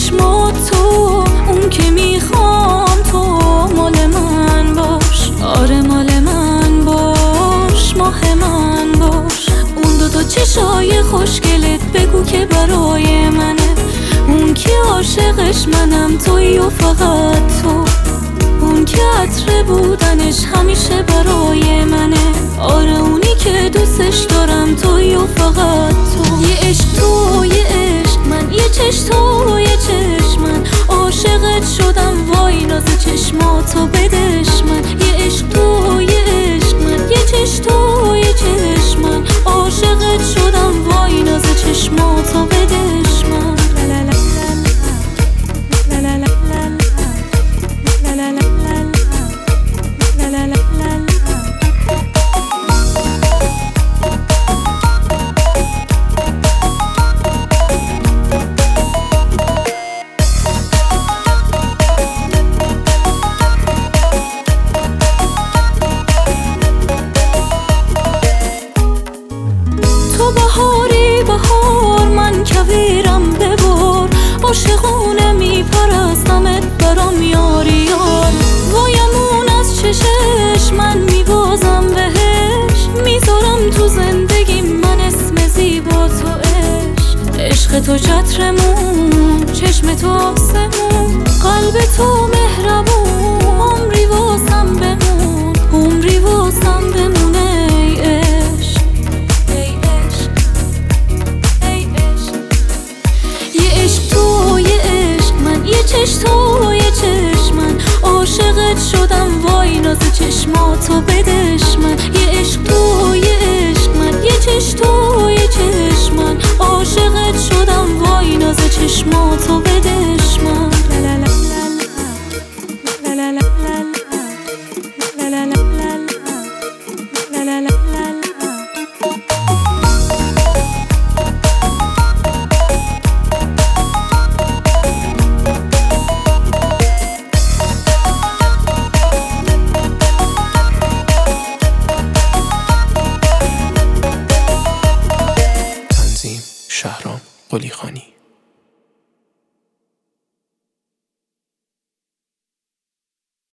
چشمات تو، اون که میخوام تو مال من باش. آره مال من باش، ماه من باش. اون دو چشای خوشگلت بگو که برای منه. اون که عاشقش منم تویی و فقط تو. اون که عطر بودنش همیشه برای منه. آره اونی که دوستش دارم تویی و فقط تو. یه عشق تو، یه عشق من، یه چشم تو، یه چشم من. عاشقت شدم وای ناز چشماتو بدش من. یه عشق تو، یه عشق من، یه چشم تو، یه چشم من. عاشقت شدم وای ناز چشماتو بدش من. تو بهاری بهار، من کویرم ببار. عاشقونه میپرستمت برام یاری یار. وایمون از چشش من میبازم بهش. میذارم تو زندگی من اسم زیبا تو عشق. عشق تو چترمون، چشم تو آسمون، قلب تو مهربون. عمری واسم بمون، عمری واسم بمونه ای عشق. یه عشق تو، یه عشق من، یه چشم تو، یه چشم من. عاشقت شدم